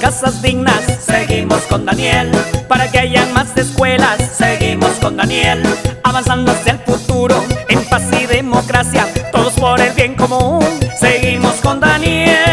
casas dignas, seguimos con Daniel. Para que hayan más escuelas, seguimos con Daniel. Avanzando hacia el futuro, en paz y democracia, todos por el bien común, seguimos con Daniel.